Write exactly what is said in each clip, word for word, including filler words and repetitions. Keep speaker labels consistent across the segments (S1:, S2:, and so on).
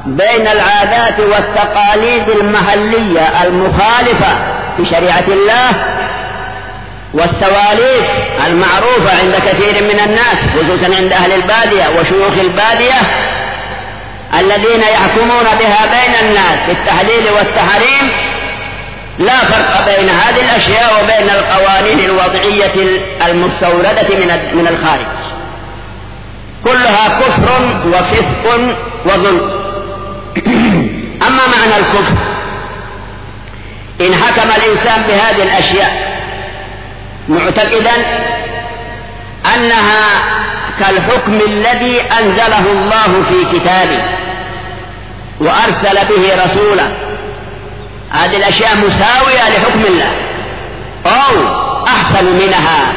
S1: بين العادات والتقاليد المحلية المخالفة لشريعة الله والسواليف المعروفة عند كثير من الناس خصوصا عند أهل البادية وشيوخ البادية الذين يحكمون بها بين الناس في التحليل والتحريم. لا فرق بين هذه الأشياء وبين القوانين الوضعية المستوردة من الخارج، كلها كفر وفسق وظلم. أما معنى الكفر إن حكم الإنسان بهذه الأشياء معتقدا أنها كالحكم الذي أنزله الله في كتابه وأرسل به رسوله، هذه الأشياء مساوية لحكم الله أو أحسن منها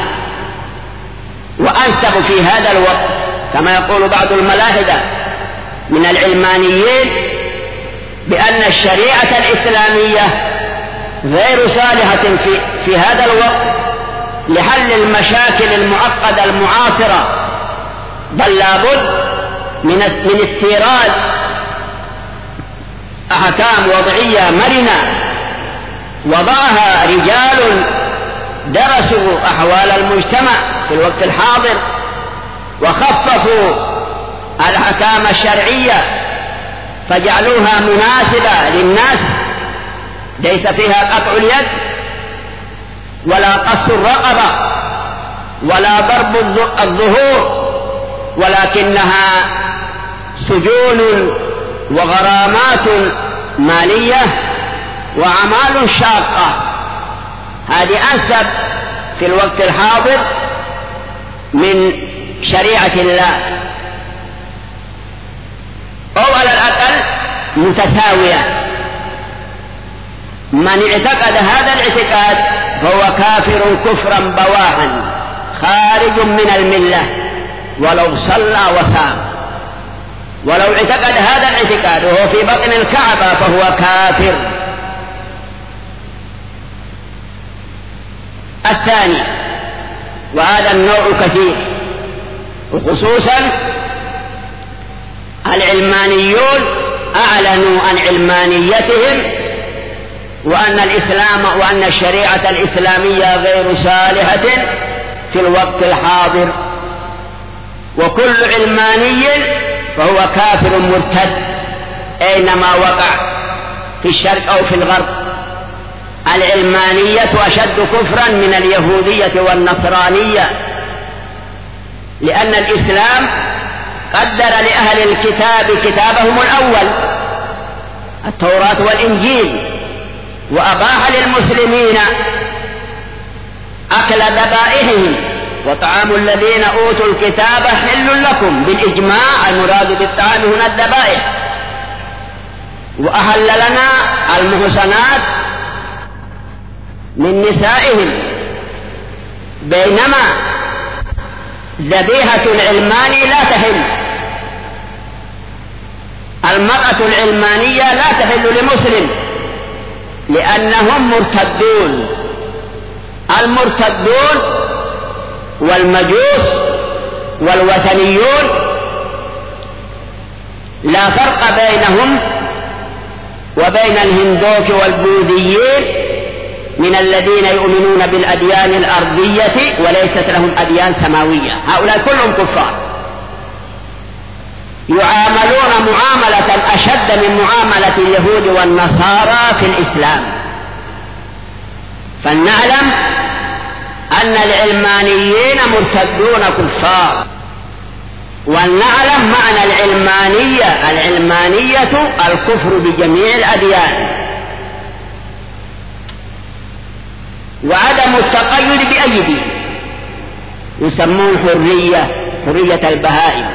S1: وأنسب في هذا الوقت، كما يقول بعض الملاحدة من العلمانيين بأن الشريعة الإسلامية غير صالحة في, في هذا الوقت لحل المشاكل المعقدة المعاصرة، بل لابد من من استيراد أحكام وضعية مرنة وضعها رجال درسوا أحوال المجتمع في الوقت الحاضر وخففوا الأحكام الشرعية فجعلوها مناسبة للناس، ليس فيها قطع اليد ولا قص الرقبة ولا ضرب الظهور، ولكنها سجون وغرامات مالية وأعمال شاقة. هذه أنسب في الوقت الحاضر من شريعة الله، أو على الأقل متساوية. من اعتقد هذا الاعتقاد فهو كافر كفرا بواحا خارج من الملة ولو صلى وصام، ولو اعتقد هذا الاعتقاد وهو في بطن الكعبة فهو كافر. الثاني، وهذا النوع كثير، وخصوصا العلمانيون أعلنوا عن علمانيتهم وأن الإسلام وأن الشريعة الإسلامية غير صالحة في الوقت الحاضر، وكل علماني فهو كافر مرتد أينما وقع في الشرق أو في الغرب. العلمانية أشد كفرا من اليهودية والنصرانية، لأن الإسلام قدر لأهل الكتاب كتابهم الأول التوراة والإنجيل، وأباح للمسلمين أكل ذبائحهم، وطعام الذين أوتوا الكتاب حل لكم بالإجماع، المراد بالطعام هنا الذبائح. وأحل لنا المحصنات من نسائهم، بينما ذبيحة العلماني لا تحل. المرأة العلمانية لا تحل لمسلم لأنهم مرتدون. المرتدون والمجوس والوثنيون لا فرق بينهم وبين الهندوك والبوذيين من الذين يؤمنون بالأديان الأرضية وليست لهم أديان سماوية، هؤلاء كلهم كفار، يعاملون معاملة أشد من معاملة اليهود والنصارى في الإسلام. فلنعلم أن العلمانيين مرتدون كفار، ولنعلم معنى العلمانية. العلمانية الكفر بجميع الأديان وعدم التقيد بأي دين، يسمون حرية حرية البهائم.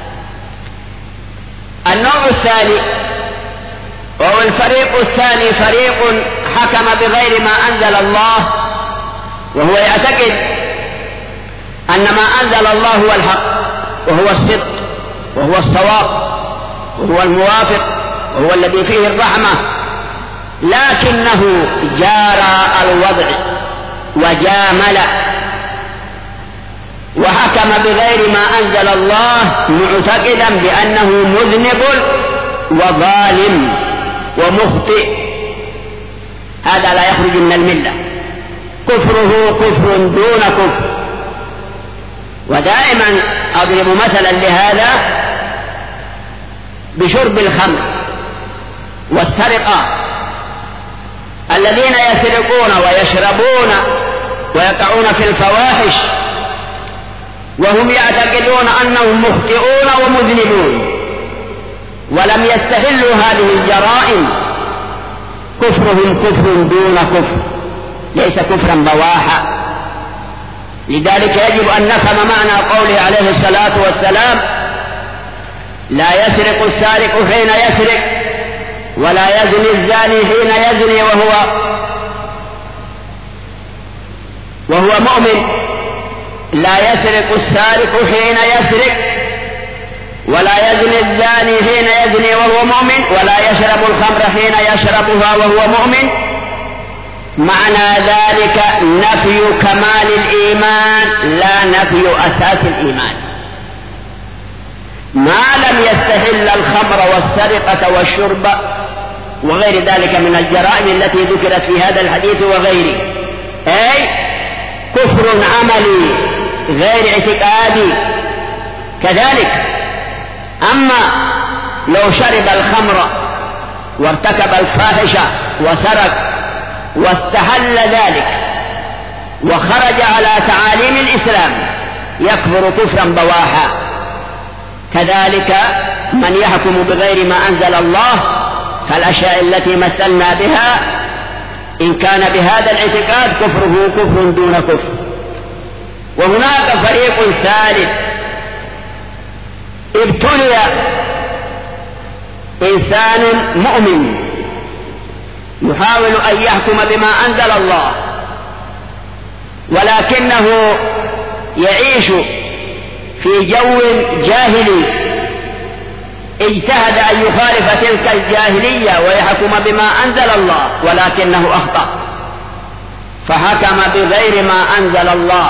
S1: النوع الثاني وهو الفريق الثاني فريق حكم بغير ما أنزل الله، وهو يعتقد أن ما أنزل الله هو الحق وهو الصدق وهو الصواب وهو الموافق وهو الذي فيه الرحمة، لكنه جارى الوضع وجامل وحكم بغير ما أنزل الله معتقدا بأنه مذنب وظالم ومخطئ، هذا لا يخرج من الملة، كفره كفر دون كفر. ودائما أضرب مثلا لهذا بشرب الخمر والسرقة. الذين يسرقون ويشربون ويقعون في الفواحش وهم يعتقدون أنهم مخطئون ومذنبون ولم يستحلوا هذه الجرائم، كفرهم كفر دون كفر، ليس كفرا بواحا. لذلك يجب أن نفهم معنى قوله عليه الصلاة والسلام: لا يسرق السارق حين يسرق ولا يزني الزاني حين يزني وهو وهو مؤمن. لا يسرق السارق حين يسرق ولا يزني الزاني حين يزني وهو مؤمن ولا يشرب الخمر حين يشربها وهو مؤمن. معنى ذلك نفي كمال الإيمان لا نفي أساس الإيمان. ما لم يستحل الخمر والسرقة والشرب وغير ذلك من الجرائم التي ذكرت في هذا الحديث وغيره، أي كفر عملي غير اعتقادي. كذلك أما لو شرب الخمر وارتكب الفاحشة وسرق واستحل ذلك وخرج على تعاليم الإسلام يكفر كفرا بواحا. كذلك من يحكم بغير ما أنزل الله كالأشياء التي مثلنا بها، إن كان بهذا الاعتقاد كفره كفر دون كفر. وهناك فريق ثالث ابتلي إنسان مؤمن يحاول أن يحكم بما أنزل الله ولكنه يعيش في جو جاهلي، اجتهد أن يخالف تلك الجاهلية ويحكم بما أنزل الله ولكنه أخطأ فحكم بغير ما أنزل الله.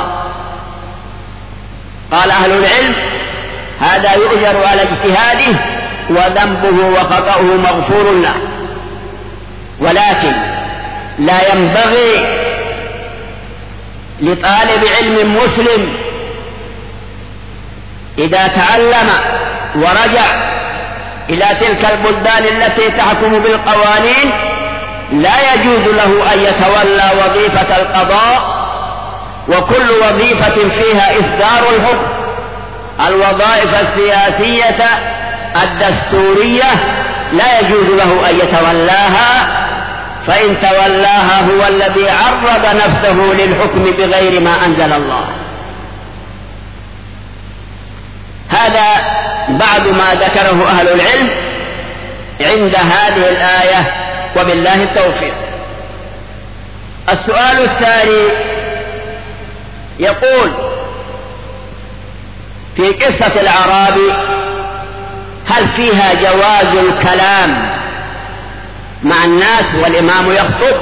S1: قال أهل العلم: هذا يؤجر على اجتهاده وذنبه وخطأه مغفور له، ولكن لا ينبغي لطالب علم مسلم إذا تعلم ورجع إلى تلك البلدان التي تحكم بالقوانين لا يجوز له أن يتولى وظيفة القضاء، وكل وظيفة فيها إصدار الحكم، الوظائف السياسية الدستورية لا يجوز له أن يتولاها، فإن تولاها هو الذي عرض نفسه للحكم بغير ما أنزل الله. هذا بعد ما ذكره أهل العلم عند هذه الآية، وبالله التوفيق. السؤال الثاني يقول: في قصة الأعرابي هل فيها جواز الكلام مع الناس والإمام يخطب؟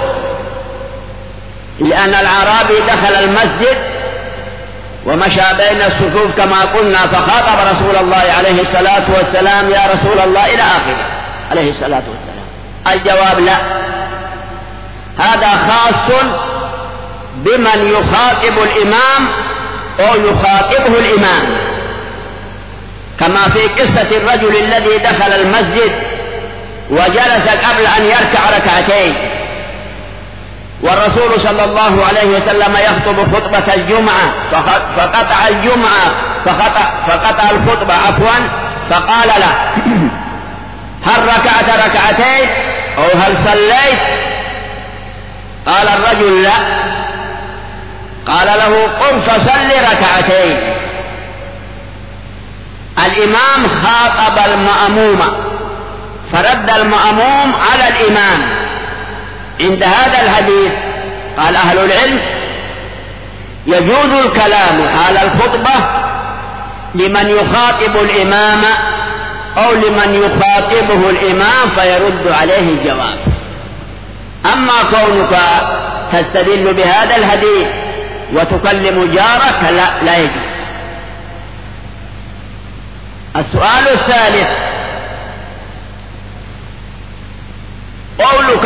S1: لأن الأعرابي دخل المسجد ومشى بين الصفوف كما قلنا فخاطب رسول الله عليه الصلاة والسلام: يا رسول الله، إلى آخره عليه الصلاة والسلام. الجواب: لا، هذا خاص بمن يخاطب الإمام أو يخاطبه الإمام، كما في قصة الرجل الذي دخل المسجد وجلس قبل أن يركع ركعتين، والرسول صلى الله عليه وسلم يخطب خطبة الجمعة فقطع الجمعة فقطع, فقطع الخطبة عفوا فقال له: هل ركعت ركعتين أو هل صليت؟ قال الرجل: لا. قال له: قم فصل ركعتين. الإمام خاطب المأموم فرد المأموم على الإمام. عند هذا الحديث قال أهل العلم: يجوز الكلام حال الخطبة لمن يخاطب الإمام أو لمن يخاطبه الإمام فيرد عليه الجواب. أما كونك تستدل بهذا الحديث وتكلم جارك لا, لا يجوز. السؤال الثالث: ربك؟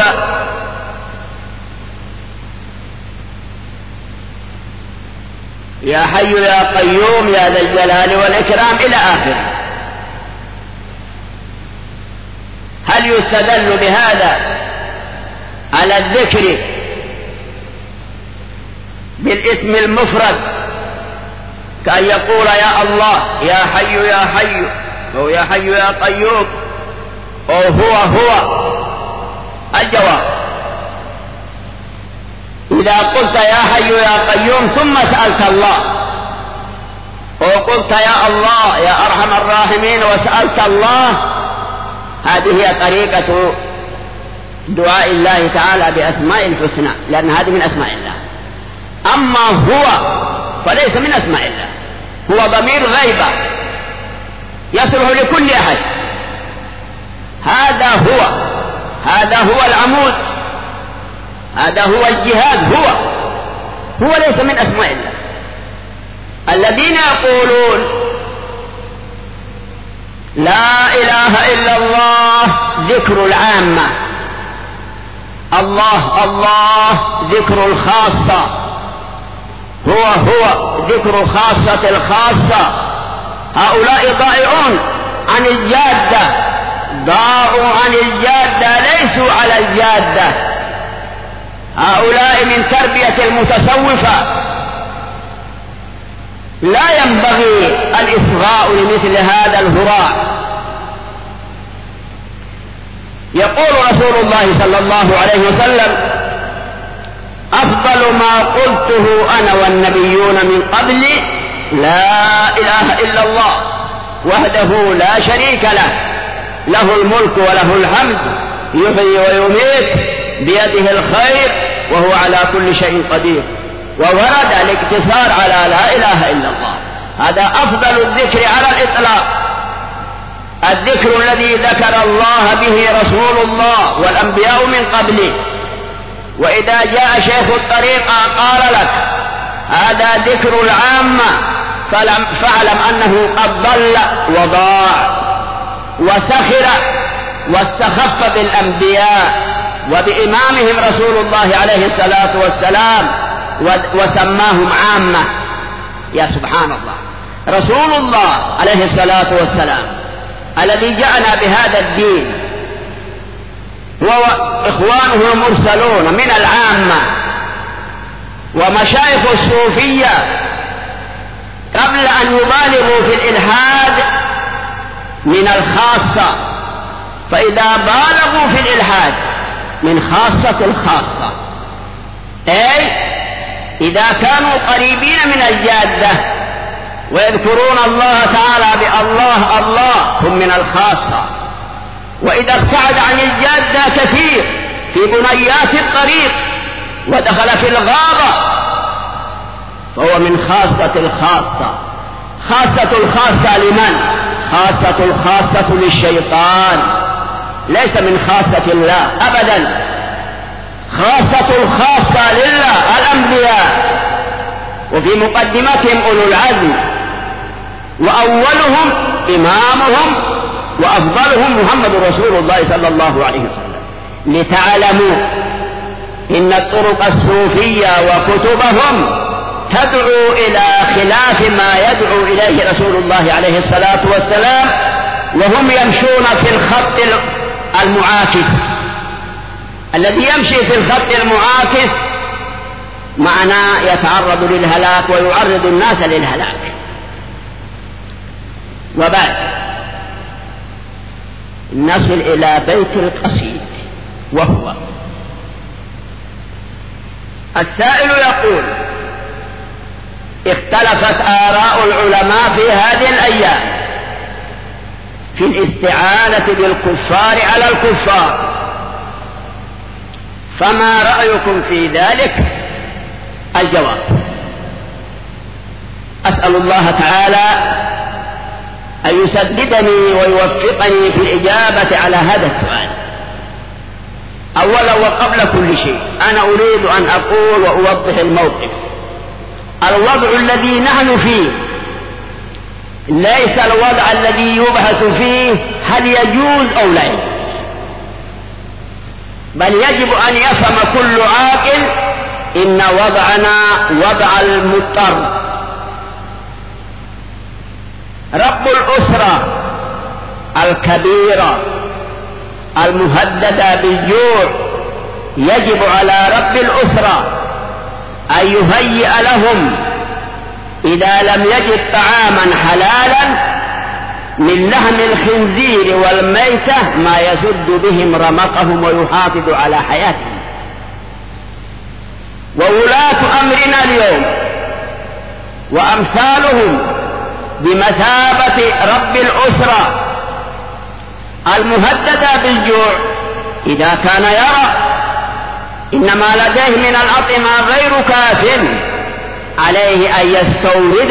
S1: يا حي يا قيوم يا ذا الجلال والإكرام إلى آخره. هل يستدل بهذا على الذكر بالاسم المفرد كأن يقول يا الله يا حي يا حي أو يا حي يا قيوم أو هو هو؟ الجواب: إذا قلت يا حي يا قيوم ثم سألت الله، وقلت يا الله يا أرحم الراحمين وسألت الله، هذه هي طريقة دعاء الله تعالى بأسماء الحسنى، لأن هذه من أسماء الله. أما هو فليس من أسماء الله، هو ضمير غيبة يصلح لكل أحد. هذا هو هذا هو العمود، هذا هو الجهاد، هو هو ليس من أسماء الله. الذين يقولون لا إله إلا الله ذكر العامة، الله الله ذكر الخاصة، هو هو ذكر خاصة الخاصة، هؤلاء ضائعون عن الجادة، ضاعوا عن الجادة، ليسوا على الجادة. هؤلاء من تربية المتصوفة. لا ينبغي الإصغاء لمثل هذا الهراء. يقول رسول الله صلى الله عليه وسلم: أفضل ما قلته أنا والنبيون من قبلي لا إله إلا الله وحده لا شريك له، له الملك وله الحمد، يحيي ويميت، بيده الخير، وهو على كل شيء قدير. وورد الاقتصار على لا إله إلا الله. هذا أفضل الذكر على الإطلاق، الذكر الذي ذكر الله به رسول الله والأنبياء من قبله. وإذا جاء شيخ الطريقة قال لك هذا ذكر العامة، فاعلم أنه قد ضل وضاع وسخر واستخف بالأنبياء وبإمامهم رسول الله عليه الصلاة والسلام وسماهم عامة. يا سبحان الله، رسول الله عليه الصلاة والسلام الذي جاءنا بهذا الدين وإخوانه المرسلون من العامة ومشايخ الصوفية قبل أن يبالغوا في الإلحاد من الخاصة، فإذا بالغوا في الإلحاد من خاصة الخاصة، أي إذا كانوا قريبين من الجادة ويذكرون الله تعالى بالله الله هم من الخاصة، وإذا ابتعد عن الجادة كثير في بنيات الطريق ودخل في الغابة فهو من خاصة الخاصة. خاصة الخاصة لمن؟ خاصة الخاصة للشيطان، ليس من خاصة الله أبدا. خاصة الخاصة لله الأنبياء، وفي مقدمتهم أولو العزم، وأولهم إمامهم وأفضلهم محمد رسول الله صلى الله عليه وسلم. لتعلموا إن الطرق الصوفية وكتبهم تدعو إلى خلاف ما يدعو إليه رسول الله عليه الصلاة والسلام، وهم يمشون في الخط المعاكس. الذي يمشي في الخط المعاكس معناه يتعرض للهلاك ويعرض الناس للهلاك. وبعد نصل إلى بيت القصيد، وهو السائل يقول: اختلفت آراء العلماء في هذه الأيام في الاستعانة بالكفار على الكفار، فما رأيكم في ذلك؟ الجواب: أسأل الله تعالى أن يسددني ويوفقني في الإجابة على هذا السؤال. أولا وقبل كل شيء أنا أريد أن أقول وأوضح الموقف. الوضع الذي نحن فيه ليس الوضع الذي يبحث فيه هل يجوز أو لا يجوز. بل يجب أن يفهم كل عاقل إن وضعنا وضع المضطر. رب الأسرة الكبيرة المهددة بالجوع يجب على رب الأسرة أن يهيئ لهم إذا لم يجد طعاما حلالا من لحم الخنزير والميتة ما يسد بهم رمقهم ويحافظ على حياتهم. وولاة أمرنا اليوم وأمثالهم بمثابة رب الأسرة المهددة بالجوع إذا كان يرى إن ما لديه من الأطعمة غير كاف عليه أن يستورد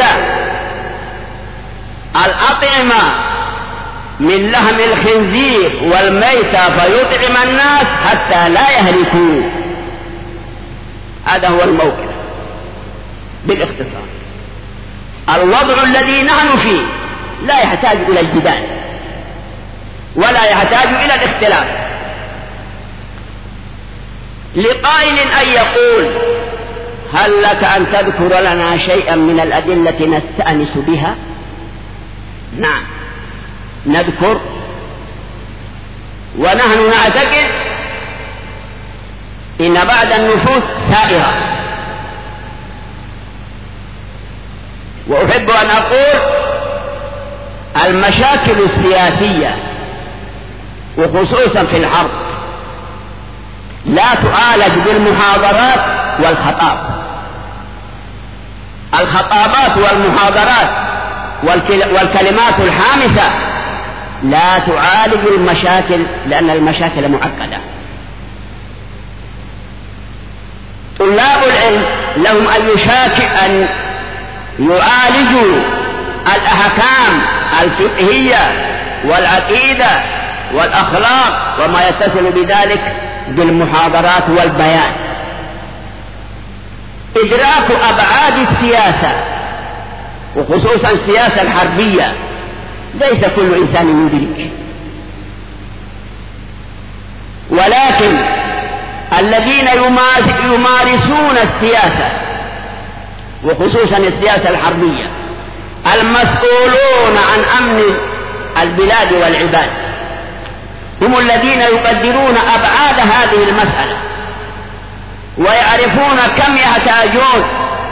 S1: الأطعمة من لحم الخنزير والميتة فيطعم الناس حتى لا يهلكوا. هذا هو الموقف بالاختصار. الوضع الذي نحن فيه لا يحتاج إلى الجدال ولا يحتاج إلى الاختلاف. لقائل أن يقول هل لك أن تذكر لنا شيئا من الأدلة نستأنس بها؟ نعم نذكر، ونحن نعتقد إن بعد النفوس سائرة. وأحب أن أقول المشاكل السياسية وخصوصا في الحرب لا تعالج بالمحاضرات والخطاب. الخطابات والمحاضرات والكلمات الحامسة لا تعالج المشاكل لأن المشاكل معقدة. طلاب العلم لهم أن يشاكل أن يعالجوا الأحكام الفقهية والعقيدة والأخلاق وما يتصل بذلك بالمحاضرات والبيان. إدراك أبعاد السياسة وخصوصا السياسة الحربية ليس كل إنسان يدرك، ولكن الذين يمارسون السياسة وخصوصا السياسة الحربية المسؤولون عن أمن البلاد والعباد هم الذين يقدرون أبعاد هذه المسألة ويعرفون كم يحتاجون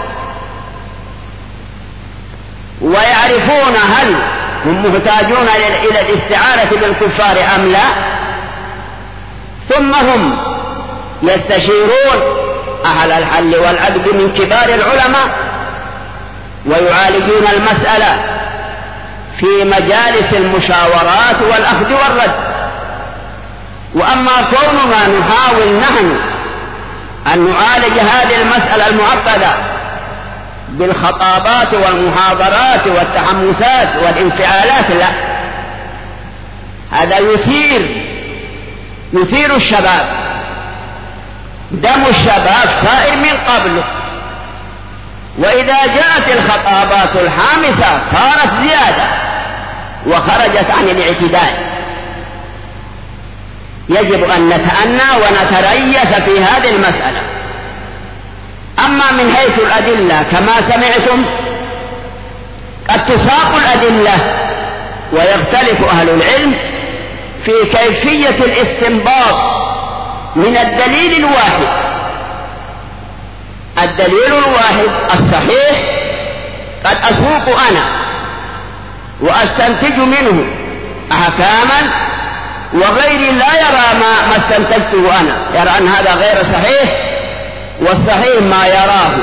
S1: ويعرفون هل هم محتاجون إلى الاستعانة بالكفار أم لا. ثم هم يستشيرون أهل الحل والعقد من كبار العلماء ويعالجون المسألة في مجالس المشاورات والأخذ والرد. وأما كوننا نحاول نحن أن نعالج هذه المسألة المعقدة بالخطابات والمحاضرات والتحمسات والانفعالات لا، هذا يثير يثير الشباب. دم الشباب سائر من قبل، وإذا جاءت الخطابات الحامسة صارت زيادة وخرجت عن الاعتدال. يجب أن نتأنى ونتريث في هذه المسألة. أما من حيث الأدلة كما سمعتم قد تساق الأدلة ويختلف أهل العلم في كيفية الاستنباط من الدليل الواحد. الدليل الواحد الصحيح قد أسوق أنا وأستنتج منه أحكاما وغيري لا يرى ما, ما استنتجته أنا، يرى أن هذا غير صحيح والصحيح ما يراه.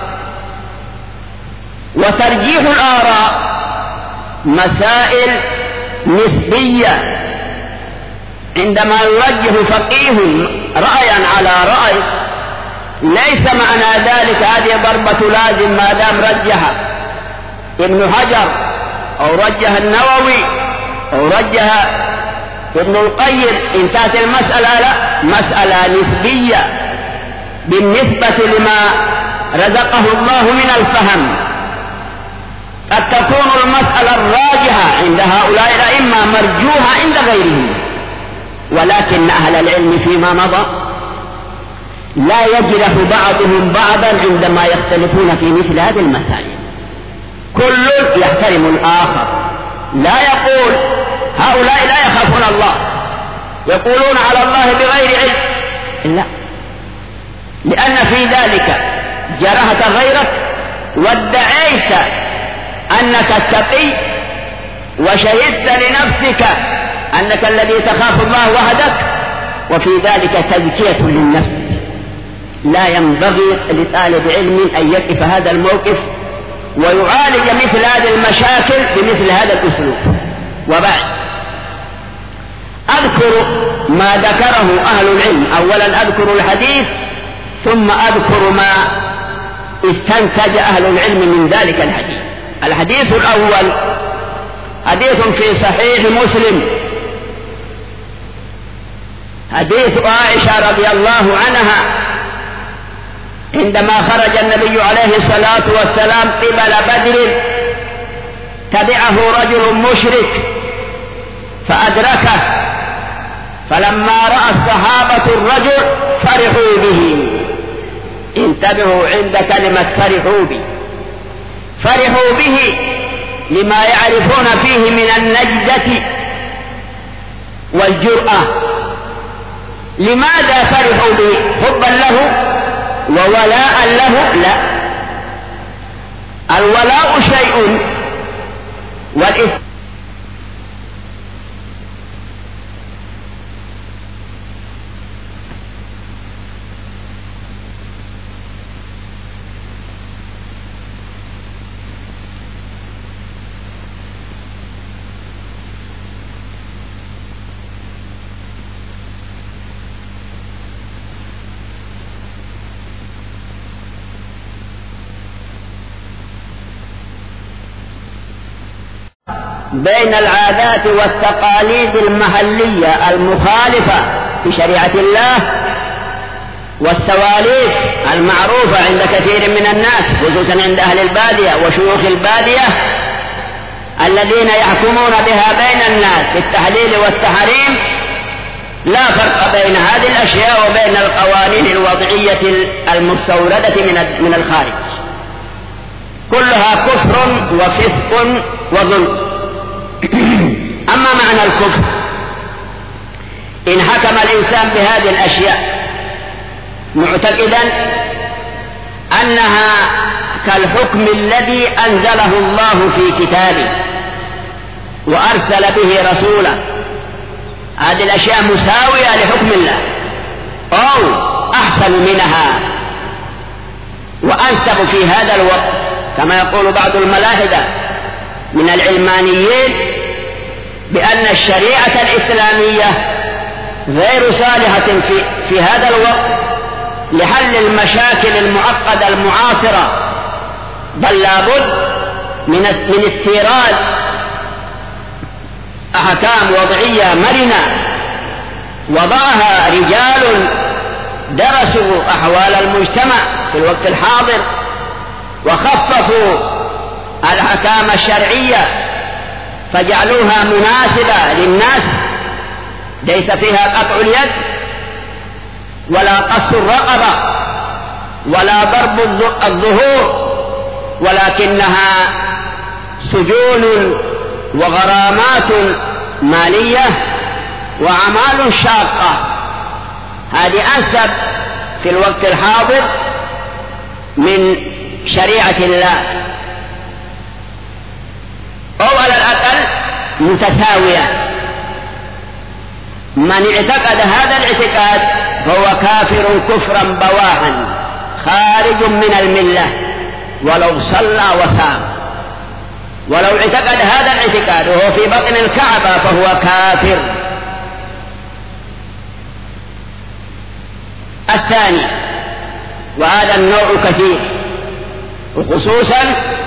S1: وترجيح الآراء مسائل نسبية. عندما يوجه فقيه رأيا على رأي ليس معنى ذلك هذه ضربة لازم ما دام رجح ابن حجر أو رجح النووي أو رجح ابن القيم انتهت المسألة. لا، مسألة نسبية بالنسبة لما رزقه الله من الفهم. قد تكون المسألة الراجحة عند هؤلاء الأئمة مرجوحة عند غيرهم. ولكن أهل العلم فيما مضى لا يجرح بعضهم بعضا عندما يختلفون في مثل هذه المسائل، كل يحترم الآخر، لا يقول هؤلاء لا يخافون الله يقولون على الله بغير علم، لا، لأن في ذلك جرحت غيرك وادعيت أنك التقي وشهدت لنفسك أنك الذي تخاف الله وحدك، وفي ذلك تزكية للنفس. لا ينبغي لطالب علم أن يقف هذا الموقف ويعالج مثل هذه المشاكل بمثل هذا الأسلوب. وبعد أذكر ما ذكره أهل العلم، أولا أذكر الحديث ثم أذكر ما استنتج أهل العلم من ذلك الحديث. الحديث الأول حديث في صحيح مسلم، حديث عائشة رضي الله عنها عندما خرج النبي عليه الصلاة والسلام قبل بدر تبعه رجل مشرك فأدركه، فلما رأى الصحابة الرجل فرحوا به. انتبهوا عند كلمة فرحوا به، فرحوا به لما يعرفون فيه من النجدة والجرأة. لماذا فرحوا به؟ حبا له وولاء له؟ لا، الولاء شيء والإثم بين العادات والتقاليد المحلية المخالفة لشريعة الله والسواليف المعروفة عند كثير من الناس، خصوصا عند أهل البادية وشيوخ البادية الذين يحكمون بها بين الناس في التحليل والتحريم. لا فرق بين هذه الأشياء وبين القوانين الوضعية المستوردة من الخارج، كلها كفر وفسق وظلم. أما معنى الكفر، إن حكم الإنسان بهذه الأشياء معتقدا أنها كالحكم الذي أنزله الله في كتابه وأرسل به رسوله، هذه الأشياء مساوية لحكم الله أو أحسن منها وأنسب في هذا الوقت، كما يقول بعض الملاحدة من العلمانيين بأن الشريعة الإسلامية غير صالحة في, في هذا الوقت لحل المشاكل المعقدة المعاصرة، بل لابد من من استيراد أحكام وضعية مرنة وضعها رجال درسوا أحوال المجتمع في الوقت الحاضر وخففوا الأحكام الشرعية فجعلوها مناسبة للناس، ليس فيها قطع اليد ولا قص الرقبة ولا ضرب الظهور، ولكنها سجون وغرامات مالية وأعمال شاقة. هذه أنسب في الوقت الحاضر من شريعة الله، أو على الأقل متساوية. من اعتقد هذا الاعتقاد فهو كافر كفرا بواحا خارج من الملة ولو صلى وصام، ولو اعتقد هذا الاعتقاد وهو في بطن الكعبة فهو كافر. الثاني، وهذا النوع كثير، وخصوصا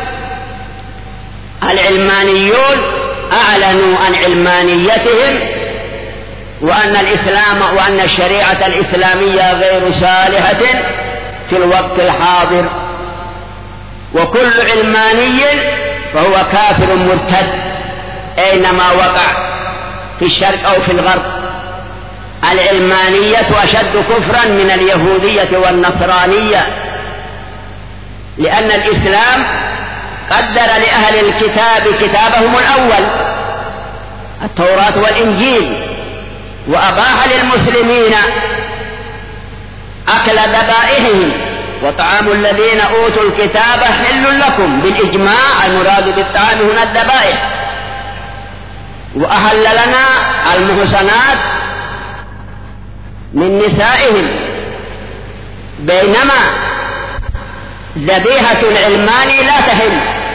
S1: العلمانيون أعلنوا عن علمانيتهم وأن الإسلام وأن الشريعة الإسلامية غير صالحة في الوقت الحاضر، وكل علماني فهو كافر مرتد أينما وقع في الشرق أو في الغرب. العلمانية أشد كفرا من اليهودية والنصرانية، لأن الإسلام قدر لأهل الكتاب كتابهم الأول التوراة والإنجيل، وأباح للمسلمين أكل ذبائحهم، وطعام الذين أوتوا الكتاب حل لكم بالإجماع، المراد بالطعام هنا الذبائح، وأحل لنا المحصنات من نسائهم، بينما ذبيحة العلماني لا تحل.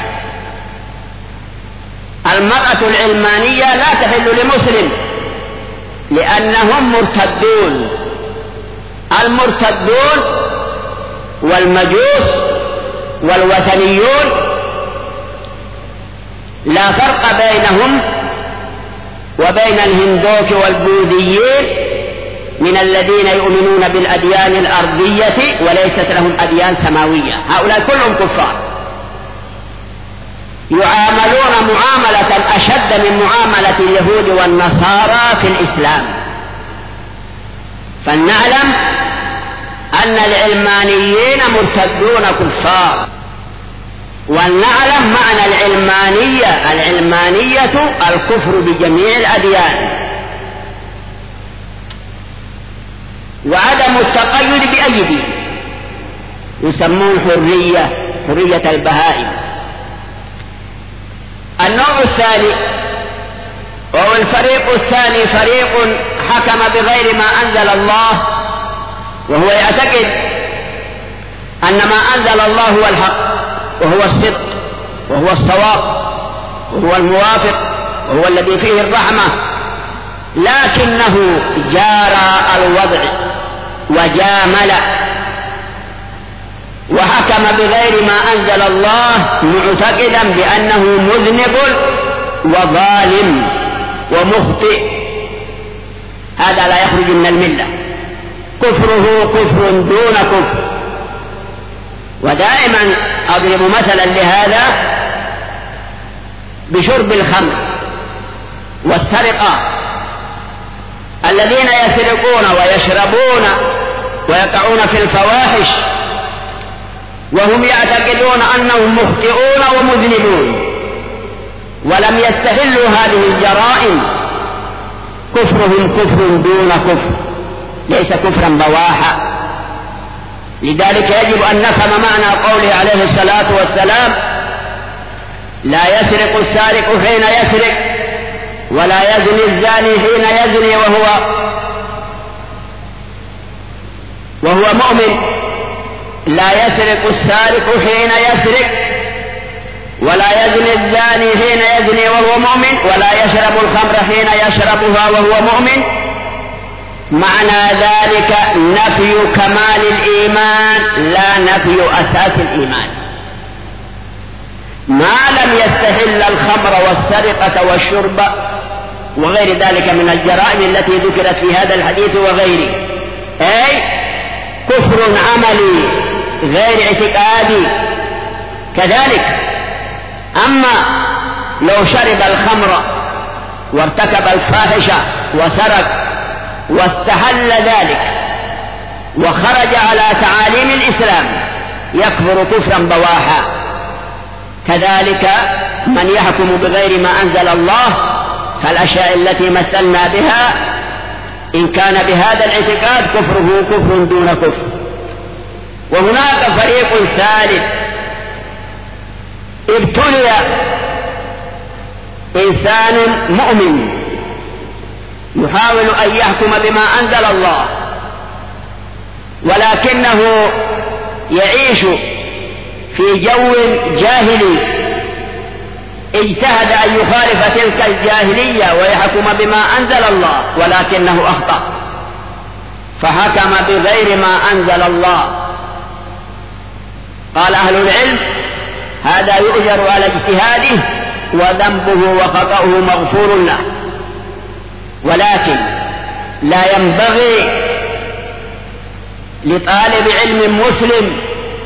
S1: المرأة العلمانية لا تحل لمسلم لأنهم مرتدون. المرتدون والمجوس والوثنيون لا فرق بينهم وبين الهندوك والبوذيين من الذين يؤمنون بالأديان الأرضية وليست لهم أديان سماوية، هؤلاء كلهم كفار، يعاملون معاملة أشد من معاملة اليهود والنصارى في الإسلام. فلنعلم أن العلمانيين مرتدون كفار، ولنعلم معنى العلمانية. العلمانية الكفر بجميع الأديان وعدم التقيد بأي دين، يسمون حرية حرية البهائم. النوع الثاني وهو الفريق الثاني فريق حكم بغير ما أنزل الله، وهو يعتقد أن ما أنزل الله هو الحق وهو الصدق وهو الصواب وهو الموافق وهو الذي فيه الرحمة، لكنه جارى الوضع وجامل وحكم بغير ما أنزل الله، معتقدا بأنه مذنب وظالم ومخطئ، هذا لا يخرج من الملة، كفره كفر دون كفر. ودائما أضرب مثلا لهذا بشرب الخمر والسرقة. الذين يسرقون ويشربون ويقعون في الفواحش وهم يعتقدون أنهم مخطئون ومذنبون ولم يستهلوا هذه الجرائم، كفرهم كفر دون كفر، ليس كفرا بواحا. لذلك يجب أن نفهم معنى قوله عليه الصلاة والسلام: لا يسرق السارق حين يسرق ولا يزني الزاني حين يزني وهو وهو مؤمن. لا يسرق السارق حين يسرق ولا يزني الزاني حين يزني وهو مؤمن ولا يشرب الخمر حين يشربها وهو مؤمن. معنى ذلك نفي كمال الإيمان لا نفي أساس الإيمان. ما لم يستحل الخمر والسرقة والشرب وغير ذلك من الجرائم التي ذكرت في هذا الحديث وغيره، أي كفر عملي غير اعتقادي. كذلك أما لو شرب الخمر وارتكب الفاحشة وسرق واستحل ذلك وخرج على تعاليم الإسلام يكفر كفرا بواحا. كذلك من يحكم بغير ما أنزل الله فالأشياء التي مثلنا بها إن كان بهذا الاعتقاد كفره كفر دون كفر. وهناك فريق ثالث ابتلي إنسان مؤمن يحاول أن يحكم بما أنزل الله ولكنه يعيش في جو جاهلي، اجتهد أن يخالف تلك الجاهلية ويحكم بما أنزل الله ولكنه أخطأ فحكم بغير ما أنزل الله. قال أهل العلم: هذا يؤجر على اجتهاده وذنبه وخطأه مغفور له، ولكن لا ينبغي لطالب علم مسلم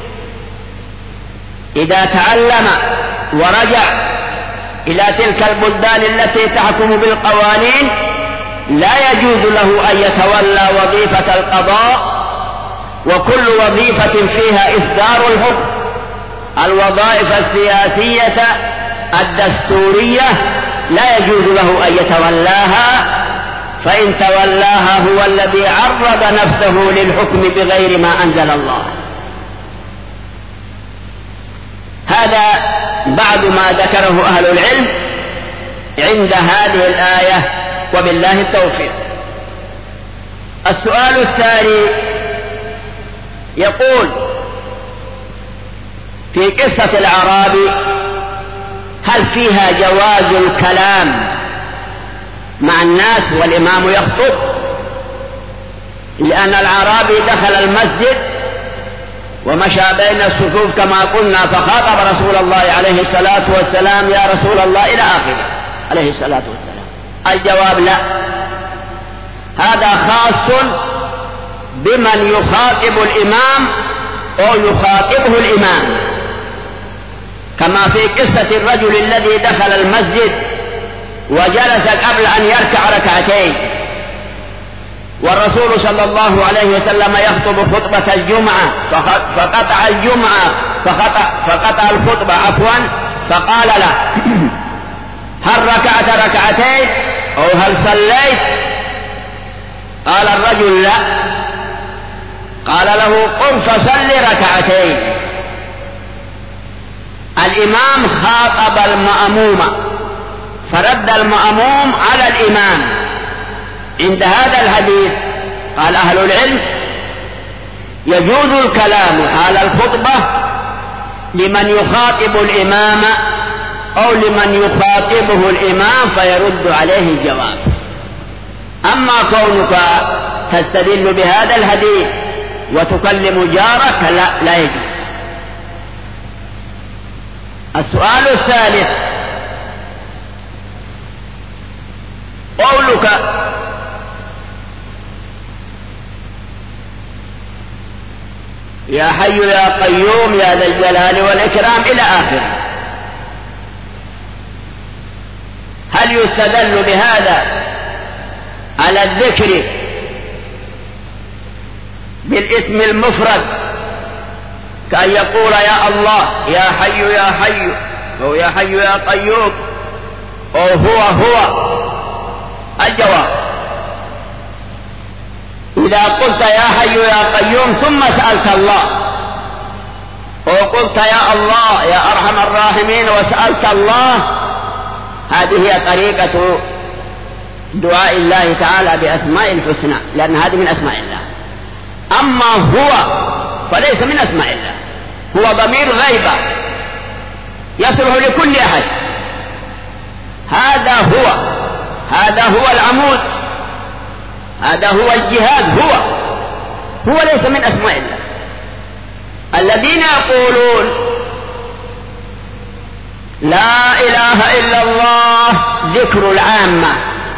S1: إذا تعلم ورجع إلى تلك البلدان التي تحكم بالقوانين لا يجوز له أن يتولى وظيفة القضاء وكل وظيفة فيها إصدار الحكم. الوظائف السياسية الدستورية لا يجوز له أن يتولاها، فإن تولاها هو الذي عرض نفسه للحكم بغير ما أنزل الله. هذا بعد ما ذكره أهل العلم عند هذه الآية، وبالله التوفيق. السؤال الثاني يقول في قصة الأعرابي هل فيها جواز الكلام مع الناس والإمام يخطب؟ لأن الأعرابي دخل المسجد ومشى بين الصفوف كما قلنا، فخاطب رسول الله عليه الصلاة والسلام: يا رسول الله، إلى آخره عليه الصلاة والسلام. الجواب: لا، هذا خاص بمن يخاطب الإمام أو يخاطبه الإمام، كما في قصة الرجل الذي دخل المسجد وجلس قبل أن يركع ركعتين، والرسول صلى الله عليه وسلم يخطب خطبة الجمعة فقطع الجمعة فقطع, فقطع الخطبة عفوا فقال له: هل ركعت ركعتين أو هل صليت؟ قال الرجل: لا. قال له: قم فصل ركعتين. الإمام خاطب المأموم فرد المأموم على الإمام. عند هذا الحديث قال أهل العلم: يجوز الكلام حال الخطبة لمن يخاطب الإمام أو لمن يخاطبه الإمام فيرد عليه الجواب. أما كونك تستدل بهذا الحديث وتكلم جارك لا, لا يجوز. السؤال الثالث قولك: يا حي يا قيوم يا ذا الجلال والإكرام إلى آخره، هل يستدل بهذا على الذكر بالاسم المفرد كأن يقول: يا الله، يا حي يا حي، أو يا حي يا قيوم، أو هو هو؟ الجواب: إذا قلت يا حي يا قيوم ثم سألت الله، وقلت يا الله يا أرحم الراحمين وسألت الله، هذه هي طريقة دعاء الله تعالى بأسماء الحسنى، لأن هذه من أسماء الله. أما هو فليس من أسماء الله، هو ضمير غيبة يصلح لكل أحد. هذا هو هذا هو العمود، هذا هو الجهاد، هو هو ليس من أسماء الله. الذين يقولون لا إله إلا الله ذكر العامة،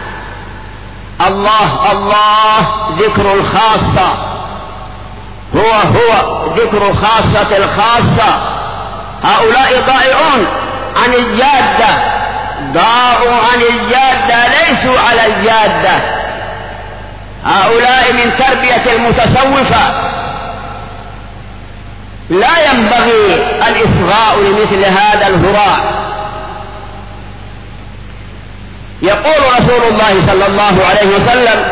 S1: الله الله ذكر الخاصة، هو هو ذكر الخاصة الخاصة، هؤلاء ضائعون عن الجادة، ضاعوا عن الجادة، ليسوا على الجادة. هؤلاء من تربية المتصوفة. لا ينبغي الإصغاء لمثل هذا الهراء. يقول رسول الله صلى الله عليه وسلم: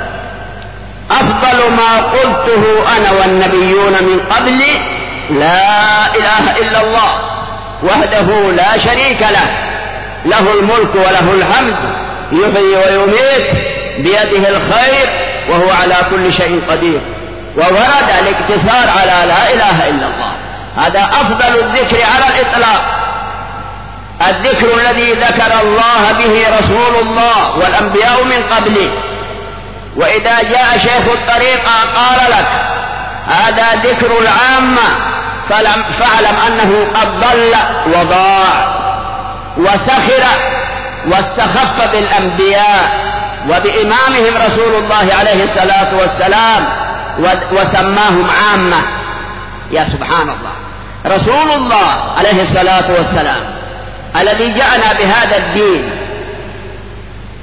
S1: أفضل ما قلته أنا والنبيون من قبلي لا إله إلا الله وحده لا شريك له، له الملك وله الحمد، يحيي ويميت، بيده الخير، وهو على كل شيء قدير. وورد الاقتصار على لا إله إلا الله. هذا أفضل الذكر على الإطلاق، الذكر الذي ذكر الله به رسول الله والأنبياء من قبله. وإذا جاء شيخ الطريقة قال لك هذا ذكر العامة، فاعلم أنه قد ضل وضاع وسخر واستخف بالأنبياء وبإمامهم رسول الله عليه الصلاة والسلام وسماهم عامة. يا سبحان الله، رسول الله عليه الصلاة والسلام الذي جاءنا بهذا الدين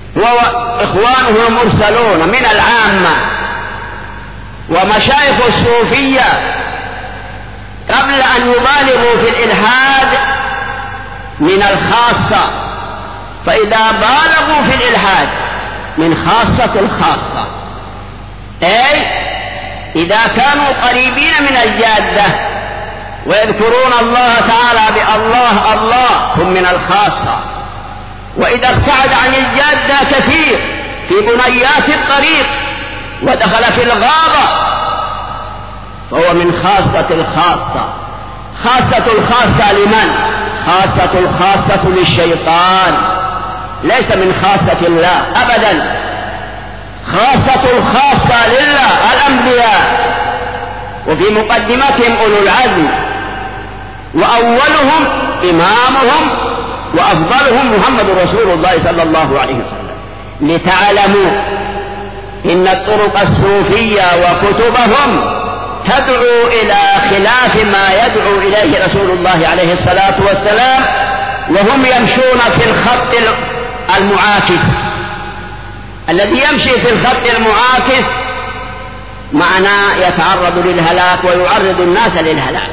S1: وإخوانه المرسلون من العامة ومشايخ الصوفية قبل أن يبالغوا في الإلحاد من الخاصة، فإذا بالغوا في الإلحاد من خاصة الخاصة، أي إذا كانوا قريبين من الجادة ويذكرون الله تعالى بالله الله هم من الخاصة، وإذا ابتعد عن الجادة كثير في بنيات الطريق ودخل في الغابة فهو من خاصة الخاصة. خاصة الخاصة لمن؟ خاصة الخاصة للشيطان، ليس من خاصة الله أبدا. خاصة الخاصة لله الأنبياء، وفي مقدمتهم أولو العزم، وأولهم إمامهم وأفضلهم محمد رسول الله صلى الله عليه وسلم. لتعلموا إن الطرق الصوفية وكتبهم تدعو إلى خلاف ما يدعو إليه رسول الله عليه الصلاة والسلام، وهم يمشون في الخط المعاكس. الذي يمشي في الخط المعاكس معناه يتعرض للهلاك ويعرض الناس للهلاك.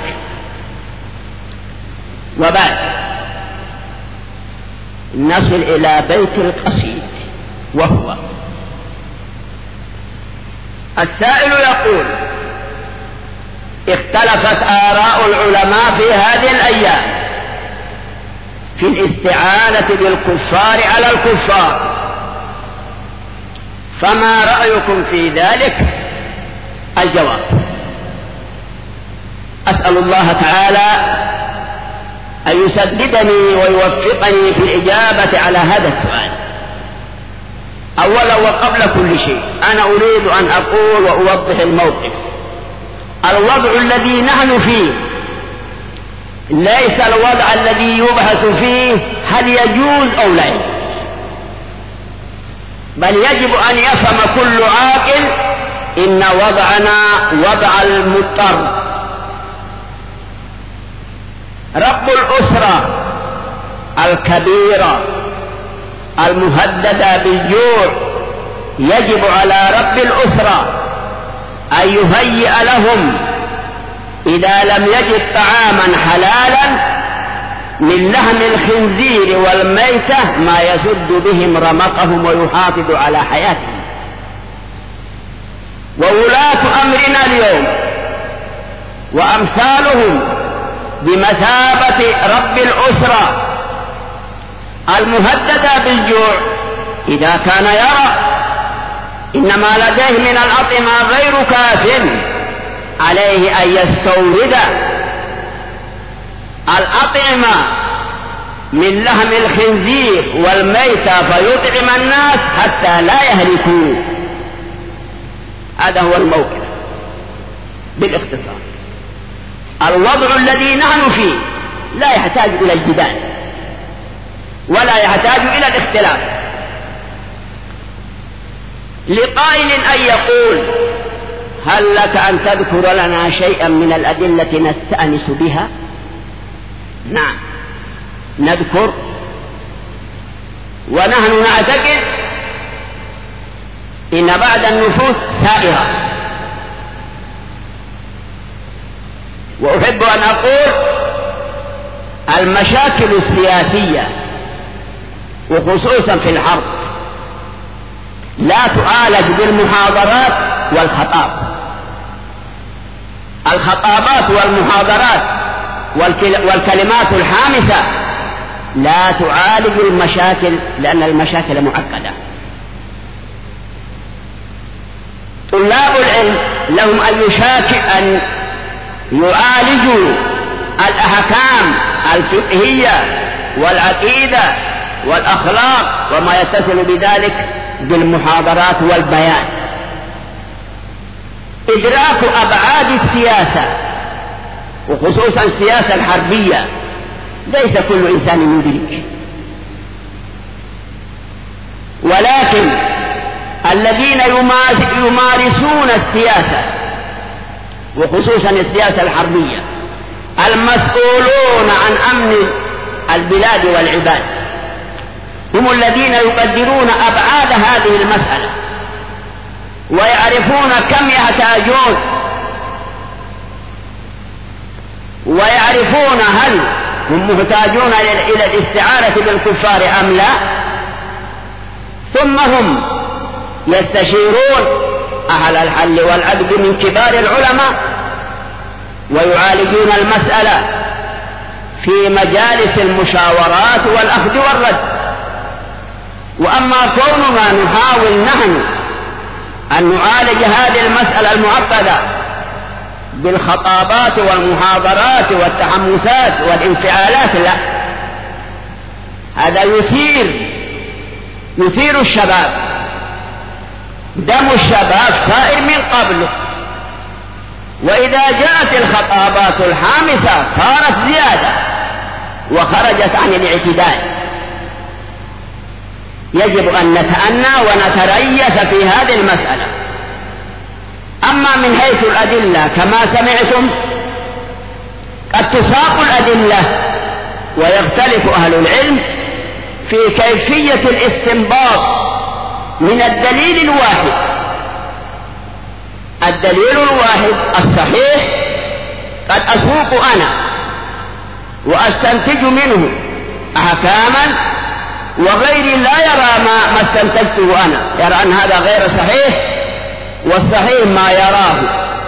S1: وبعد نصل إلى بيت القصيد، وهو السائل يقول: اختلفت آراء العلماء في هذه الأيام في الاستعانة بالكفار على الكفار، فما رأيكم في ذلك؟ الجواب: أسأل الله تعالى أن يسددني ويوفقني في الإجابة على هذا السؤال. أولا وقبل كل شيء أنا أريد أن أقول وأوضح الموقف. الوضع الذي نحن فيه ليس الوضع الذي يبحث فيه هل يجوز أو لا يجوز، بل يجب أن يفهم كل عاقل إن وضعنا وضع المضطر. رب الأسرة الكبيرة المهددة بالجوع يجب على رب الأسرة أن يهيئ لهم إذا لم يجد طعاما حلالا من لحم الخنزير والميتة ما يسد بهم رمقهم ويحافظ على حياتهم. وولاة أمرنا اليوم وأمثالهم بمثابة رب الأسرة المهددة بالجوع إذا كان يرى إن ما لديه من الأطعمة غير كاف عليه أن يستورد الأطعمة من لحم الخنزير والميتة فيطعم الناس حتى لا يهلكوا. هذا هو الموقف بالاختصار. الوضع الذي نحن فيه لا يحتاج إلى الجدال ولا يحتاج إلى الاختلاف. لقائل أن يقول: هل لك أن تذكر لنا شيئا من الأدلة نستأنس بها؟ نعم نذكر، ونحن نعتقد إن بعد النفوس سائرة. وأحب أن أقول المشاكل السياسية وخصوصا في الحرب لا تعالج بالمحاضرات والخطاب. الخطابات والمحاضرات والكلمات الحامسة لا تعالج المشاكل، لأن المشاكل معقدة. طلاب العلم لهم أن يشاكل أن يعالجوا الأحكام الفقهية والعقيدة والأخلاق وما يتصل بذلك بالمحاضرات والبيان. إدراك أبعاد السياسة وخصوصا السياسة الحربية ليس كل إنسان يدرك، ولكن الذين يمارسون السياسة وخصوصا السياسة الحربية المسؤولون عن أمن البلاد والعباد هم الذين يقدرون أبعاد هذه المسألة ويعرفون كم يحتاجون، ويعرفون هل هم محتاجون إلى الاستعانة بالكفار أم لا. ثم هم يستشيرون أهل الحل والعقد من كبار العلماء ويعالجون المسألة في مجالس المشاورات والأخذ والرد. وأما كوننا نحاول نحن أن نعالج هذه المسألة المعقدة بالخطابات والمحاضرات والتحمسات والانفعالات، لا، هذا يثير يثير الشباب، دم الشباب ثائر من قبله، وإذا جاءت الخطابات الحامسة صارت زيادة وخرجت عن الاعتدال. يجب أن نتأنى ونتريث في هذه المسألة. أما من حيث الأدلة كما سمعتم قد تساق الأدلة ويختلف أهل العلم في كيفية الاستنباط من الدليل الواحد. الدليل الواحد الصحيح قد أسوق أنا وأستنتج منه أحكاما، وغيري لا يرى ما, ما استنتجته أنا، يرى أن هذا غير صحيح والصحيح ما يراه.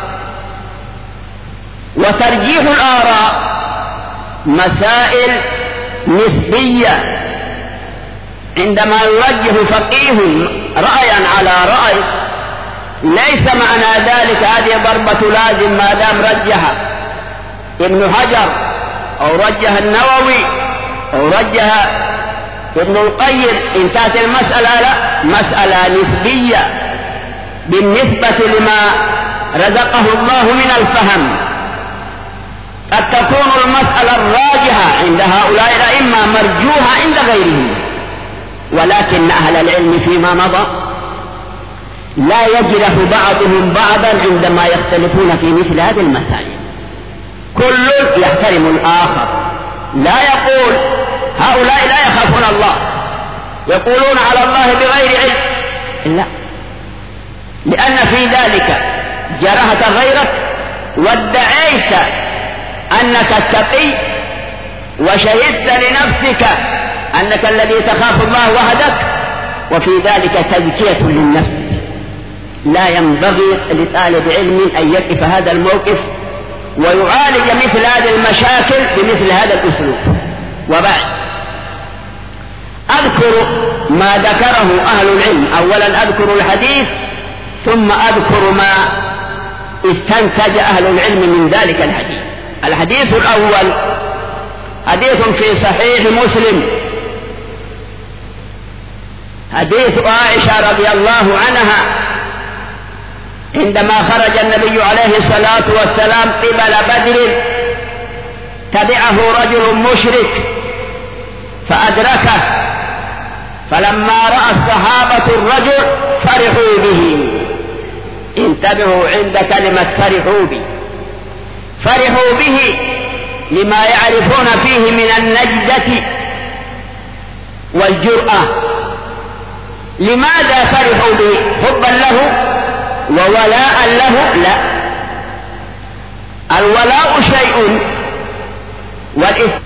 S1: وترجيح الآراء مسائل نسبية، عندما يرجح فقيه رأيا على رأي ليس معنى ذلك هذه ضربة لازم ما دام رجح ابن حجر أو رجح النووي أو رجح ابن القيم انتهت المسألة. لا، مسألة نسبية بالنسبة لما رزقه الله من الفهم. قد تكون المسألة الراجحة عند هؤلاء الأئمة مرجوحة عند غيرهم، ولكن أهل العلم فيما مضى لا يجرح بعضهم بعضا عندما يختلفون في مثل هذه المسائل. كل يحترم الآخر، لا يقول هؤلاء لا يخافون الله يقولون على الله بغير علم، لا، لأن في ذلك جرحت غيرك وادعيت أنك التقي وشهدت لنفسك أنك الذي تخاف الله وحدك، وفي ذلك تزكية للنفس. لا ينبغي لطالب علم أن يقف هذا الموقف ويعالج مثل هذه المشاكل بمثل هذا الأسلوب. وبعد أذكر ما ذكره أهل العلم. أولا أذكر الحديث ثم أذكر ما استنتج أهل العلم من ذلك الحديث. الحديث الأول حديث في صحيح مسلم، حديث عائشة رضي الله عنها عندما خرج النبي عليه الصلاة والسلام قبل بدر تبعه رجل مشرك فأدركه، فلما رأى الصحابة الرجل فرحوا به. انتبهوا عند كلمة فرحوا به، فرحوا به لما يعرفون فيه من النجدة والجرأة. لماذا فرحوا به؟ حبا له وولاء له؟ لا، الولاء شيء